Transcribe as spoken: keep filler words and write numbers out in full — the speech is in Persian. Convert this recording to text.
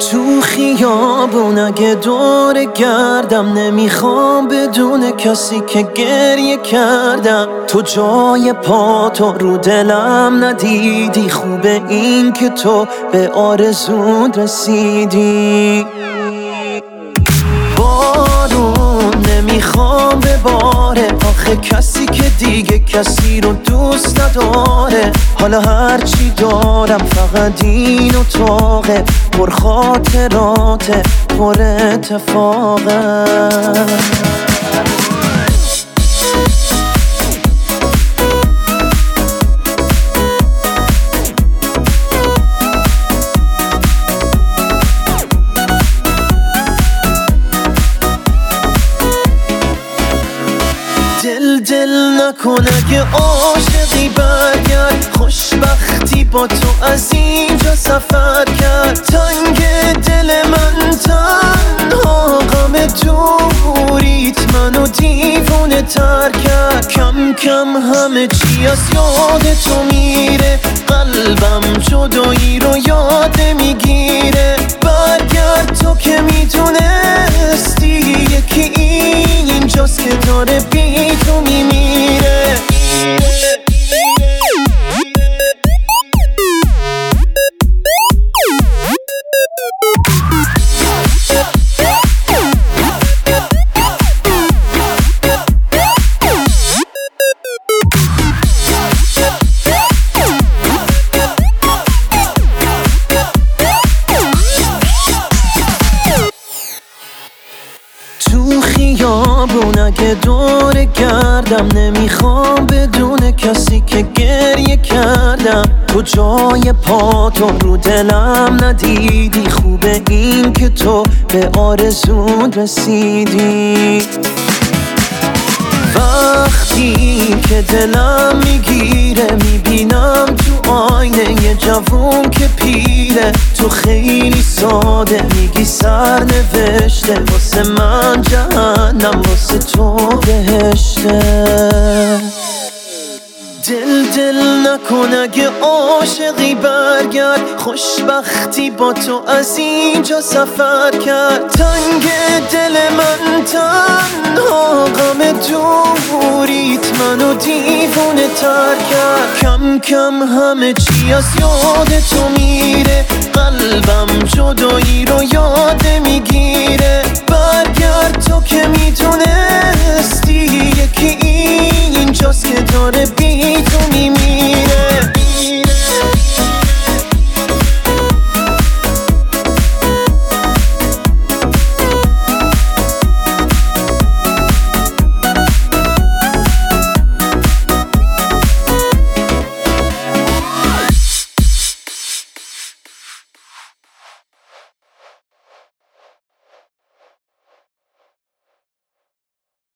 تو خیابون اگه دور گردم نمیخوام بدون کسی که گریه کردم. تو جای پا تو رو دلم ندیدی، خوبه این که تو به آرزون رسیدی. بارون نمیخوام بباره، آخه کسی که دیگه کسی رو دوست نداره. حالا هرچی دارم فقط این اتاقه، پر خاطراته پر اتفاقه. دل دل نکن اگه عاشقی برگرد، خوشبختی با تو از اینجا سفر کرد. تنگ دل من تنها غم دوریت منو دیوونه تر کرد. کم کم همه چی از یاد تو میره، قلبم جدایی رو یاد میگیره. برگرد تو که میتونستی، یکی اینجاست که داره بی تو میمیره. تو خیابون اگه دور گردم نمیخوام بدون کسی که گریه کردم. تو جای پا تو رو دلم ندیدی، خوبه این که تو به آرزون رسیدی. وقتی که دلم میگیره میبینم تو آینه یه جوون که پیره. تو خیلی ساده میگی سر نوشته، واسه من جهنم واسه تو بهشته. دل دل نکن اگه عاشقی برگرد، خوشبختی با تو از اینجا سفر کرد. تنگ دل من تنها غم دوریت منو دیوونه تر کرد. کم کم همه چی از یاد تو میره، قلبم جدایی رو یاد میگیره. برگرد تو که میتونستی، یکی اینجاست که داره بی